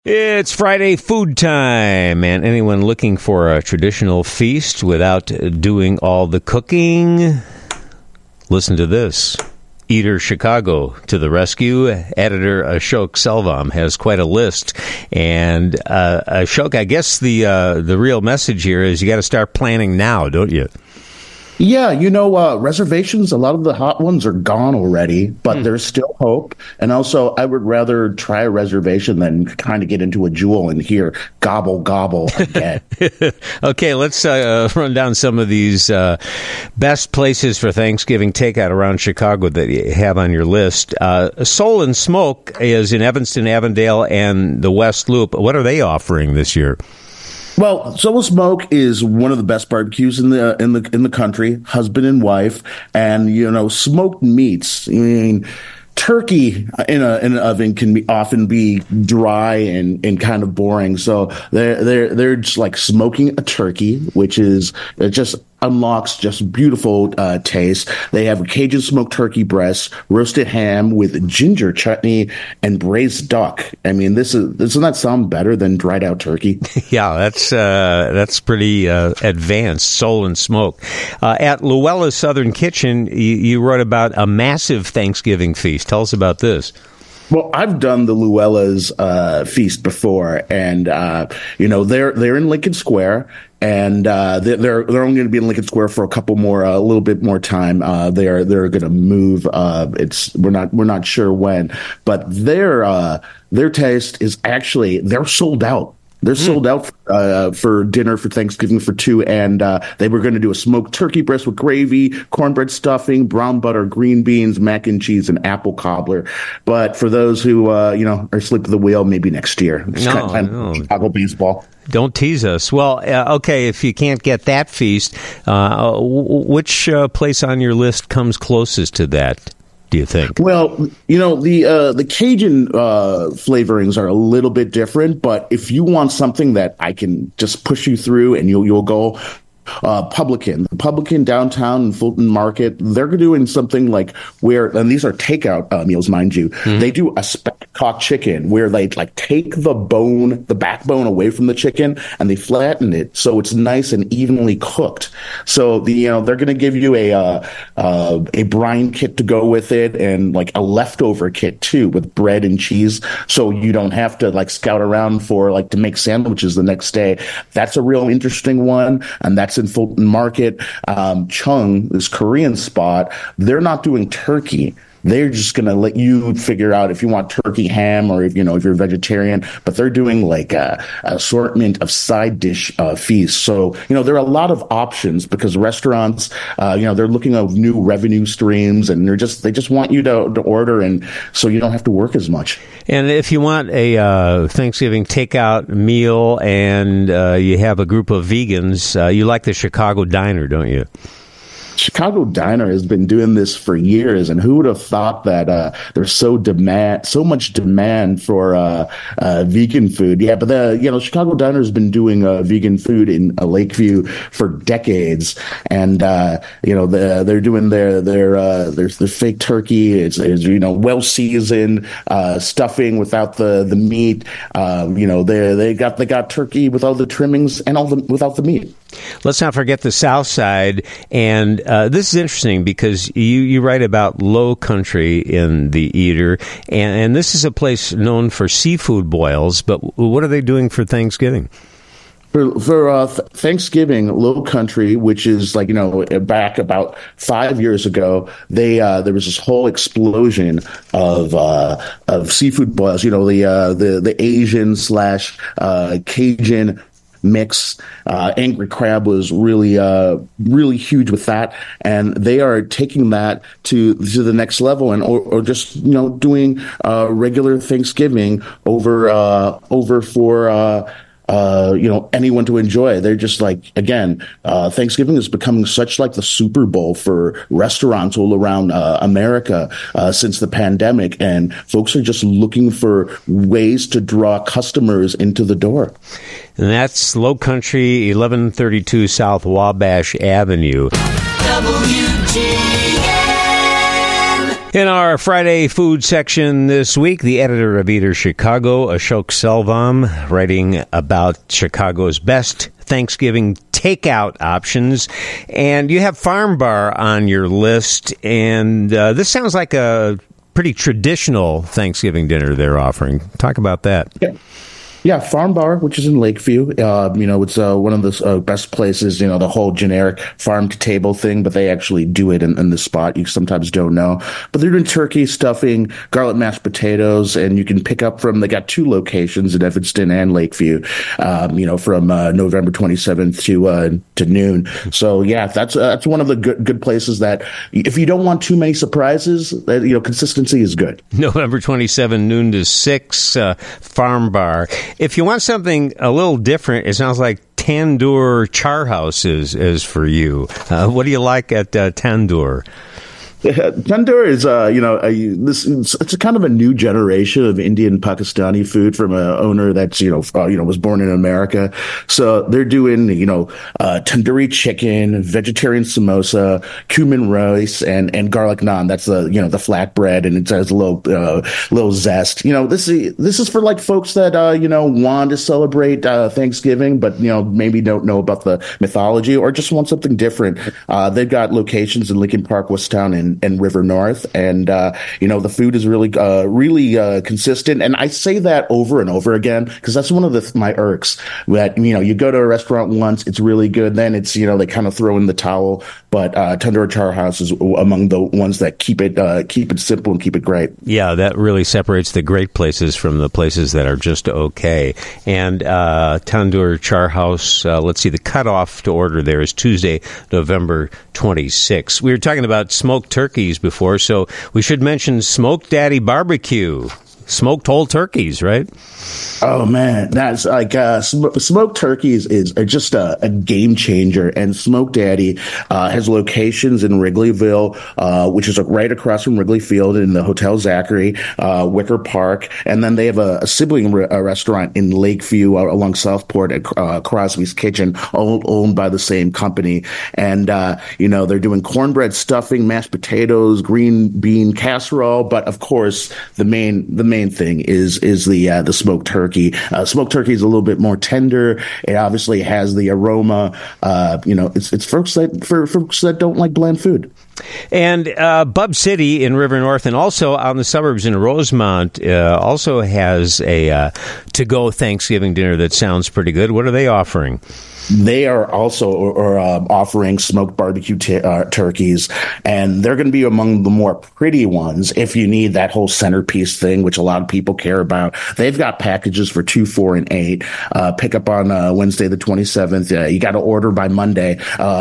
It's Friday food time, and anyone looking for a traditional feast without doing all the cooking, listen to this. Eater Chicago to the rescue. Editor Ashok Selvam has quite a list. And Ashok, I guess the real message here is you got to start planning now, don't you? Yeah, reservations, a lot of the hot ones are gone already, but there's still hope. And also, I would rather try a reservation than kind of get into a Jewel and hear gobble, gobble again. Okay, let's run down some of these best places for Thanksgiving takeout around Chicago that you have on your list. Soul and Smoke is in Evanston, Avondale, and the West Loop. What are they offering this year? Well, Soul Smoke is one of the best barbecues in the country, husband and wife, and smoked meats. I mean, turkey in an oven can often be dry and kind of boring. So they're just like smoking a turkey, which is it just unlocks just beautiful taste. They have a Cajun smoked turkey breast, roasted ham with ginger chutney, and braised duck. I mean, doesn't that sound better than dried out turkey? Yeah, that's pretty advanced. Soul and Smoke. At Luella's Southern Kitchen, you wrote about a massive Thanksgiving feast. Tell us about this. Well, I've done the Luella's feast before, and they're in Lincoln Square, and they're only going to be in Lincoln Square for a little bit more time. They're going to move. We're not sure when, but their taste is actually they're sold out. They're sold out for dinner for Thanksgiving for two, and they were going to do a smoked turkey breast with gravy, cornbread stuffing, brown butter, green beans, mac and cheese, and apple cobbler. But for those who are asleep at the wheel, maybe next year. It's kind of Chicago baseball. Don't tease us. Well, okay, if you can't get that feast, which place on your list comes closest to that? Do you think? Well, the Cajun flavorings are a little bit different, but if you want something that I can just push you through and you'll go, Publican downtown in Fulton Market, they're doing something like and these are takeout meals, mind you. Mm-hmm. They do a speckled chicken where they take the backbone away from the chicken and they flatten it so it's nice and evenly cooked. So they're going to give you a brine kit to go with it and like a leftover kit too with bread and cheese, so you don't have to scout around for to make sandwiches the next day. That's a real interesting one, and that's in Fulton Market. Chung, this Korean spot, they're not doing turkey. They're just going to let you figure out if you want turkey ham or if you're vegetarian, but they're doing a assortment of side dish feasts. So, there are a lot of options because restaurants, they're looking at new revenue streams, and they just want you to order, and so you don't have to work as much. And if you want a Thanksgiving takeout meal and you have a group of vegans, you like the Chicago Diner, don't you? Chicago Diner has been doing this for years, and who would have thought that there's so much demand for vegan food? Yeah, but Chicago Diner has been doing vegan food in Lakeview for decades, and they're doing their fake turkey. It's well seasoned stuffing without the meat. They got turkey with all the trimmings and without the meat. Let's not forget the South Side, and this is interesting because you write about Low Country in the Eater, and this is a place known for seafood boils, but what are they doing for Thanksgiving? For Thanksgiving, Low Country, which is back about 5 years ago, there was this whole explosion of seafood boils. The Asian / Cajun mix. Angry Crab was really huge with that, and they are taking that to the next level, and or just doing regular Thanksgiving over for anyone to enjoy. They're just Thanksgiving is becoming such the Super Bowl for restaurants all around America since the pandemic, and folks are just looking for ways to draw customers into the door. And that's Low Country, 1132 South Wabash Avenue. WGN. In our Friday food section this week, the editor of Eater Chicago, Ashok Selvam, writing about Chicago's best Thanksgiving takeout options. And you have Farm Bar on your list, and this sounds like a pretty traditional Thanksgiving dinner they're offering. Talk about that. Yeah, Farm Bar, which is in Lakeview. It's one of the best places, the whole generic farm to table thing, but they actually do it in the spot. You sometimes don't know. But they're doing turkey, stuffing, garlic mashed potatoes, and you can pick up they got 2 locations in Evanston and Lakeview, from November 27th to noon. So, yeah, that's one of the good places that if you don't want too many surprises, consistency is good. November 27, noon to 6, Farm Bar. If you want something a little different, it sounds like Tandoor Char House is for you. What do you like at Tandoor? Tandoor is, it's a kind of a new generation of Indian Pakistani food from an owner that's, was born in America. So they're doing, tandoori chicken, vegetarian samosa, cumin rice, and garlic naan. That's the flatbread, and it has a little zest. This is for like folks that, want to celebrate, Thanksgiving, but, maybe don't know about the mythology or just want something different. They've got locations in Lincoln Park, Westtown, and River North, and the food is really consistent. And I say that over and over again because that's one of my irks. That you go to a restaurant once, it's really good, then it's they kind of throw in the towel. But Tandoor Char House is among the ones that keep it simple and keep it great. Yeah, that really separates the great places from the places that are just okay. And Tandoor Char House, let's see, the cutoff to order there is Tuesday, November 26th. We were talking about smoked turkeys before, so we should mention Smoked Daddy Barbecue. Smoked whole turkeys, right? Oh man, that's like smoked turkeys are just a game changer. And Smoked Daddy has locations in Wrigleyville, which is right across from Wrigley Field, in the Hotel Zachary, Wicker Park, and then they have a sibling restaurant in Lakeview along Southport at Crosby's Kitchen, owned by the same company. And they're doing cornbread stuffing, mashed potatoes, green bean casserole, but of course the main thing is the smoked turkey. Smoked turkey is a little bit more tender. It obviously has the aroma. It's for folks that don't like bland food. And Bub City in River North, and also out in the suburbs in Rosemont, also has a to-go Thanksgiving dinner that sounds pretty good. What are they offering? They are also offering smoked barbecue turkeys, and they're going to be among the more pretty ones if you need that whole centerpiece thing, which a lot of people care about. They've got packages for 2, 4, and 8. Pick up on Wednesday the 27th. You got to order by Monday.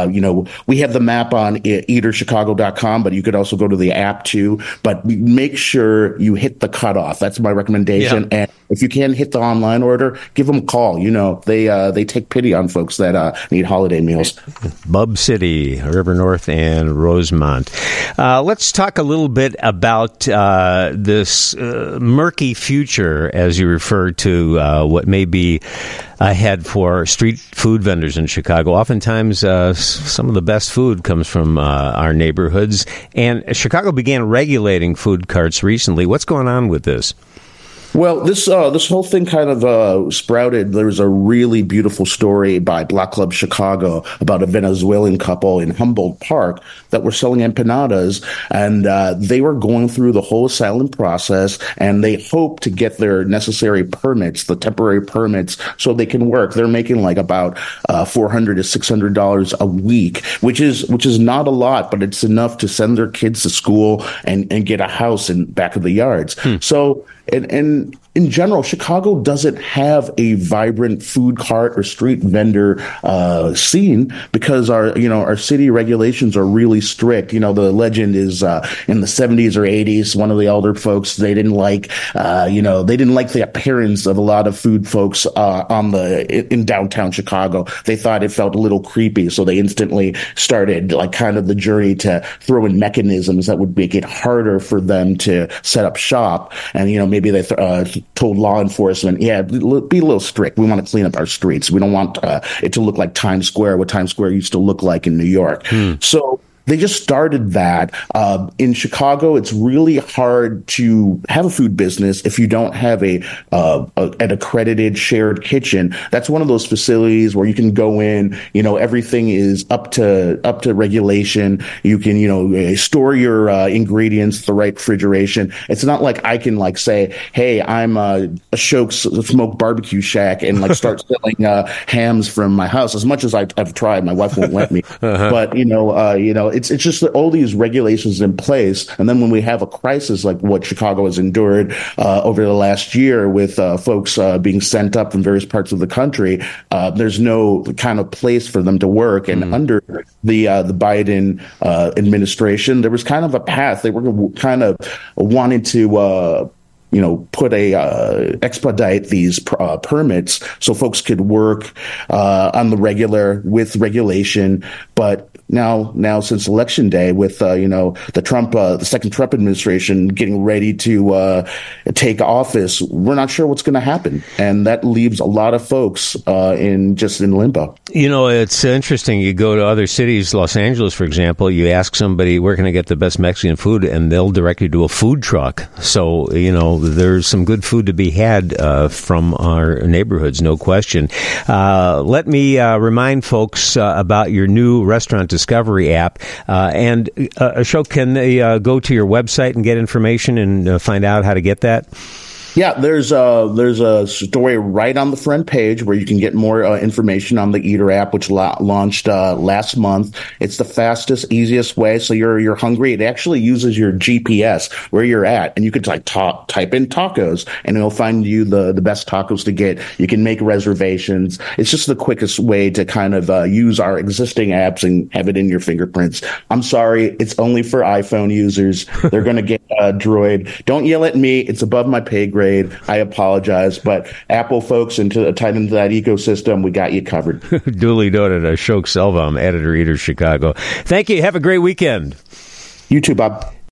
We have the map on eaterchicago.com, but you could also go to the app too. But make sure you hit the cutoff. That's my recommendation. Yeah. And if you can't hit the online order, give them a call. They take pity on folks that need holiday meals. Bub City, River North, and Rosemont. Let's talk a little bit about this murky future, as you refer to what may be ahead for street food vendors in Chicago. Oftentimes, some of the best food comes from our neighborhoods, and Chicago began regulating food carts recently. What's going on with this? Well, this whole thing kind of sprouted. There was a really beautiful story by Block Club Chicago about a Venezuelan couple in Humboldt Park that were selling empanadas, and they were going through the whole asylum process, and they hope to get their necessary permits, the temporary permits, so they can work. They're making like about $400 to $600 a week, which is not a lot, but it's enough to send their kids to school and get a house in back of the yards. So. And in general, Chicago doesn't have a vibrant food cart or street vendor scene because our city regulations are really strict. The legend is in the 70s or 80s, one of the elder folks, they didn't like the appearance of a lot of food folks in downtown Chicago. They thought it felt a little creepy, so they instantly started like kind of the journey to throw in mechanisms that would make it harder for them to set up shop. And maybe they told law enforcement, yeah, be a little strict. We want to clean up our streets. We don't want it to look like Times Square, what Times Square used to look like in New York. So they just started that. In Chicago, it's really hard to have a food business if you don't have an accredited shared kitchen. That's one of those facilities where you can go in, everything is up to regulation. You can, store your ingredients, the right refrigeration. It's not like I can say, hey, I'm a Shoke's Smoke Barbecue Shack and start selling hams from my house. As much as I've tried, my wife won't let me. But it's just that all these regulations in place, and then when we have a crisis like what Chicago has endured over the last year with folks being sent up from various parts of the country, there's no kind of place for them to work. And under the Biden administration, there was kind of a path. They were kind of wanted to expedite these permits so folks could work on the regular with regulation. But now since Election Day, with the second Trump administration getting ready to take office, we're not sure what's going to happen, and that leaves a lot of folks in limbo. It's interesting. You go to other cities, Los Angeles, for example. You ask somebody where can I get the best Mexican food, and they'll direct you to a food truck. So there's some good food to be had from our neighborhoods, no question. Let me remind folks about your new Restaurant Discovery app. And Ashok, can they go to your website and get information and find out how to get that? Yeah, there's a story right on the front page where you can get more information on the Eater app, which launched last month. It's the fastest, easiest way. So you're hungry. It actually uses your GPS where you're at, and you could type in tacos, and it'll find you the best tacos to get. You can make reservations. It's just the quickest way to kind of use our existing apps and have it in your fingerprints. I'm sorry, it's only for iPhone users. They're going to get Droid. Don't yell at me. It's above my pay grade. I apologize, but Apple folks, tied into that ecosystem, we got you covered. Duly noted. Ashok Selvam, editor, Eater Chicago. Thank you. Have a great weekend. You too, Bob.